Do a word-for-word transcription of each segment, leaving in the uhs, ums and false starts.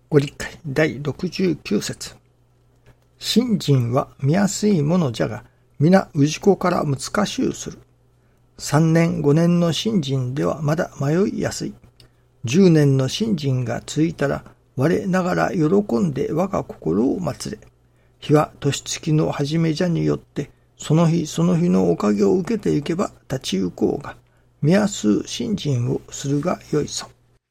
ご理解だいろくじゅうきゅう節。信心は見やすいものじゃが、皆氏子から難しゅうする。三年五年の信心ではまだ迷いやすい。十年の信心がついたら、我ながら喜んで我が心を祭れ。日は年月の始めじゃによって、その日その日のおかげを受けていけば立ち行こうが、見やす信心をするがよいぞ。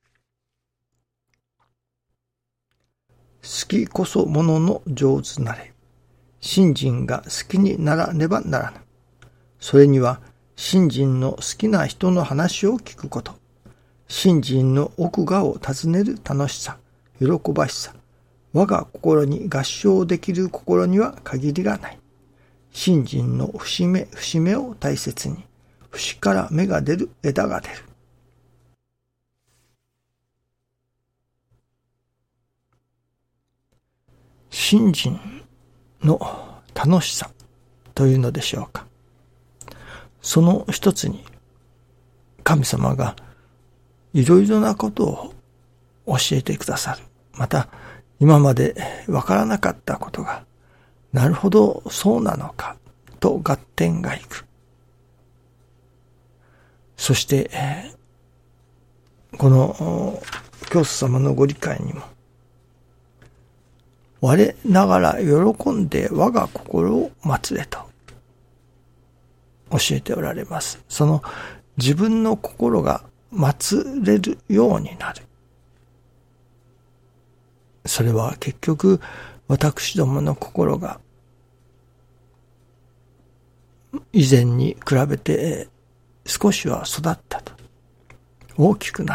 好きこそものの上手なれ。信心が好きにならねばならぬ。それには信心の好きな人の話を聞くこと、信心の奥がを尋ねる楽しさ、喜ばしさ、我が心に合唱できる心には限りがない。信心の節目節目を大切に、節から芽が出る、枝が出る。信心の楽しさというのでしょうか。その一つに神様がいろいろなことを教えてくださる。また今までわからなかったことが、なるほどそうなのかと合点がいく。そしてこの教祖様のご理解にも、我ながら喜んで我が心を祭れと教えておられます。その自分の心が祭れるようになる。それは結局私どもの心が以前に比べて少しは育ったと、大きくなった、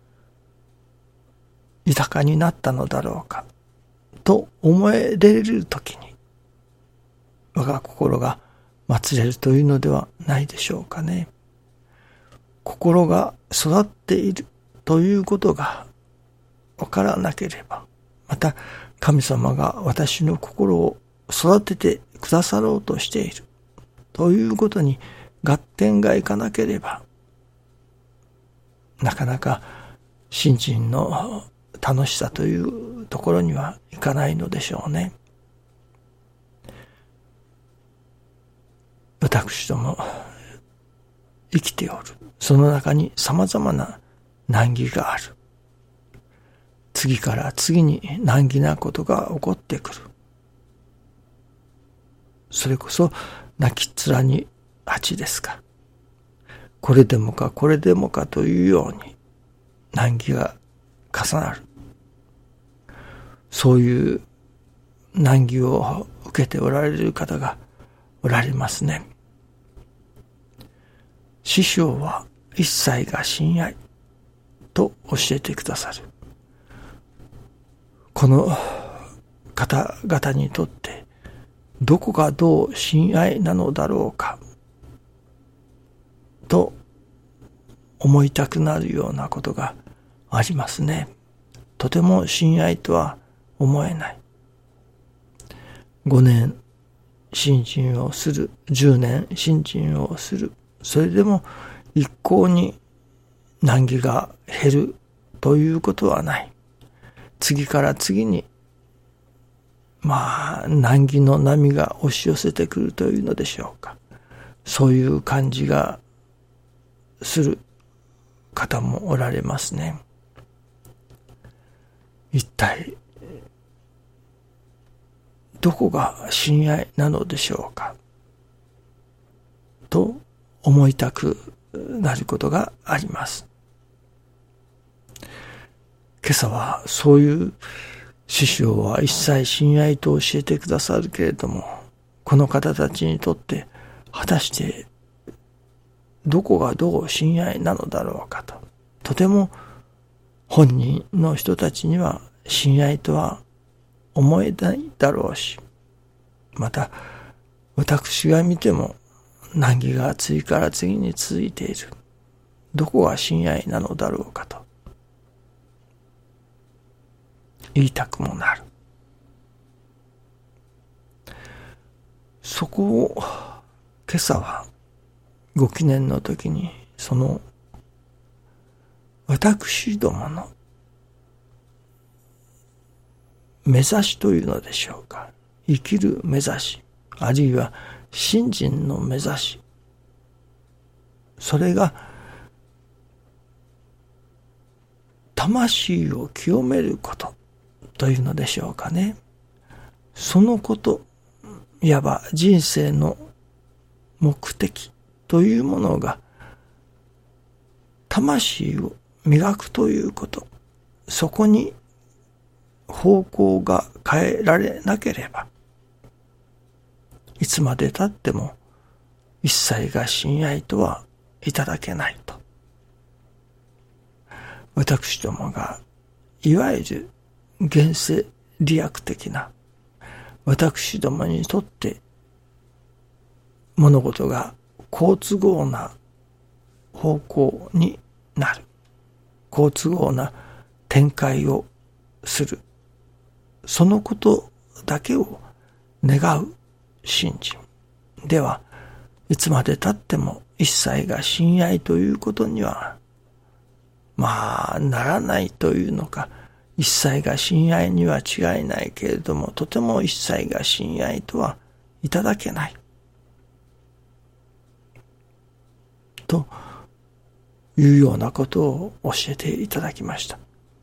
豊かになったのだろうかと思えれるときに、我が心が祭れるというのではないでしょうかね。心が育っているということがわからなければ、また神様が私の心を育ててくださろうとしているということに合点がいかなければ、なかなか信心の楽しさというところにはいかないのでしょうね。私ども生きておる。その中に様々な難儀がある。次から次に難儀なことが起こってくる。それこそ泣きっ面に蜂ですか。これでもかこれでもかというように難儀が重なる。そういう難儀を受けておられる方がおられますね。師匠は一切が親愛と教えてくださる。この方々にとってどこがどう親愛なのだろうかと思いたくなるようなことがありますね。とても親愛とは思えない。ごねん信心をする、じゅうねん信心をする、それでも一向に難儀が減るということはない。次から次にまあ難儀の波が押し寄せてくるというのでしょうか。そういう感じがする方もおられますね。一体どこが親愛なのでしょうかと思いたくなることがあります。今朝はそういう師匠は一切親愛と教えてくださるけれども、この方たちにとって果たしてどこがどう親愛なのだろうかと、とても本人の人たちには親愛とは思えないだろうし、また私が見ても難儀が次から次に続いている。どこが親愛なのだろうかと言いたくもなる。そこを今朝はご記念の時に、その私どもの目指しというのでしょうか。生きる目指し、あるいは信心の目指し、それが魂を清めることというのでしょうかね。そのこと、いわば人生の目的というものが魂を磨くということ、そこに方向が変えられなければ、いつまで経っても一切が親愛とはいただけないと。私どもがいわゆる現世利益的な、私どもにとって物事が好都合な方向になる、好都合な展開をする、そのことだけを願う信心では、いつまで経っても一切が親愛ということにはまあならないというのか、一切が親愛には違いないけれども、とても一切が親愛とはいただけないというようなことを教えていただきました。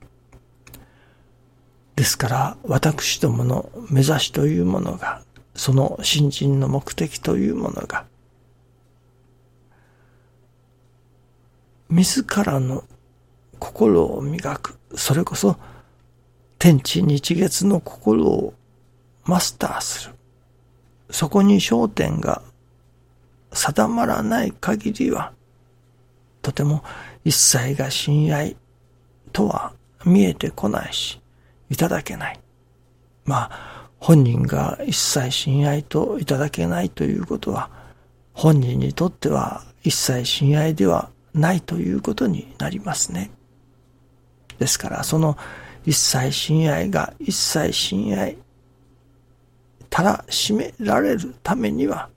ですから私どもの目指しというものが、その信心の目的というものが、自らの心を磨く、それこそ天地日月の心をマスターする、そこに焦点が定まらない限りは、とても一切が親愛とは見えてこないし、いただけない。まあ本人が一切親愛といただけないということは、本人にとっては一切親愛ではないということになりますね。ですからその一切親愛が一切親愛たらしめられるためには、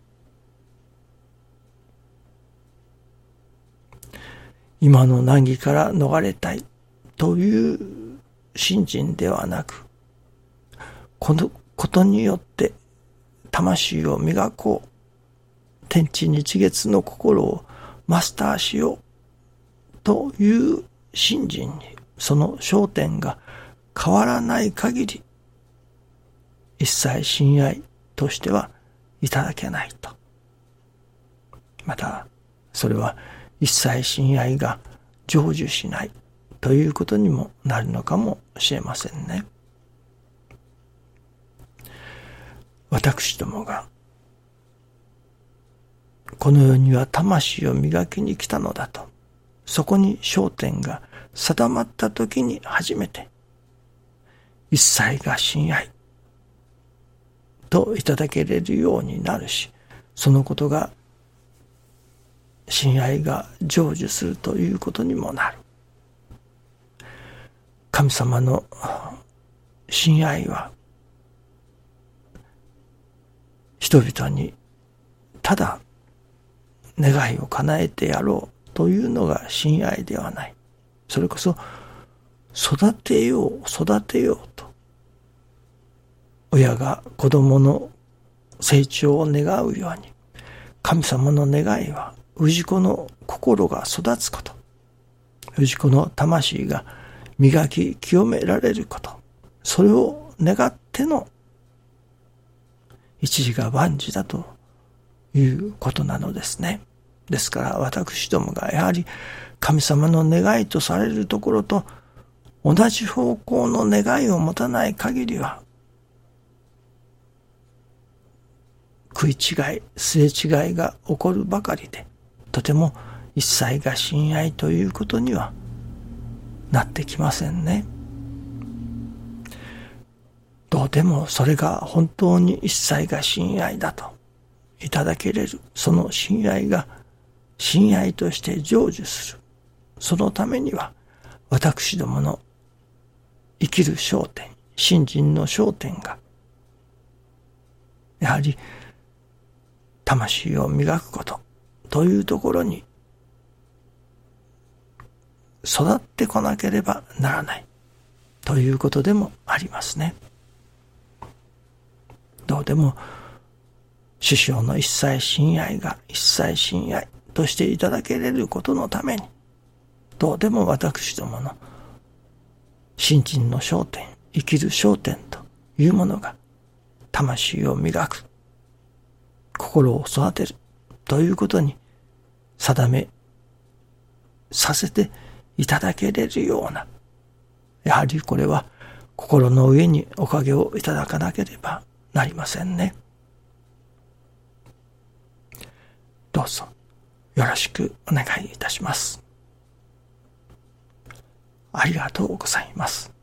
今の難儀から逃れたいという信心ではなく、このことによって魂を磨こう、天地日月の心をマスターしようという信心に、その焦点が変わらない限り、一切親愛としてはいただけないと。またそれは一切親愛が成就しないということにもなるのかもしれませんね。私どもがこの世には魂を磨きに来たのだと、そこに焦点が定まった時に初めて一切が親愛といただけれるようになるし、そのことが親愛が成就するということにもなる。神様の親愛は人々にただ願いを叶えてやろうというのが親愛ではない。それこそ育てよう育てようと、親が子供の成長を願うように、神様の願いは氏子の心が育つこと、氏子の魂が磨き清められること、それを願っての一時が万事だということなのですね。ですから私どもがやはり神様の願いとされるところと同じ方向の願いを持たない限りは、食い違い、すれ違いが起こるばかりで、とても一切が親愛ということにはなってきませんね。どうでもそれが本当に一切が親愛だといただけれる、その親愛が親愛として成就する、そのためには私どもの生きる焦点、信心の焦点がやはり魂を磨くことというところに育ってこなければならないということでもありますね。 どうでも師匠の一切親愛が一切親愛としていただけれることのために、どうでも私どもの信心の焦点、生きる焦点というものが魂を磨く、心を育てるということに定めさせていただけれるような、やはりこれは心の上におかげをいただかなければなりませんね。どうぞよろしくお願いいたします。ありがとうございます。